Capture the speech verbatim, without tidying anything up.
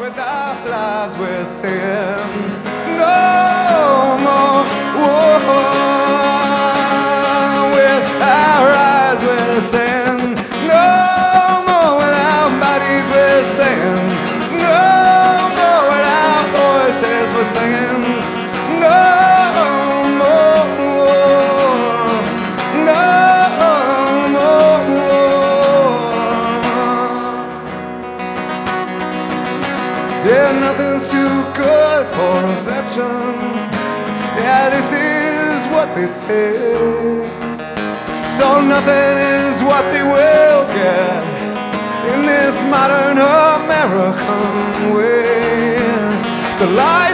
with our lives we're singing no more war. With our eyes we're singing no more, with our bodies we're singing no more, with our voices we're singing no more war. No more war. Yeah, nothing's too good for a veteran. Yeah, this is what they say. So nothing is what they will get in this modern American way. The life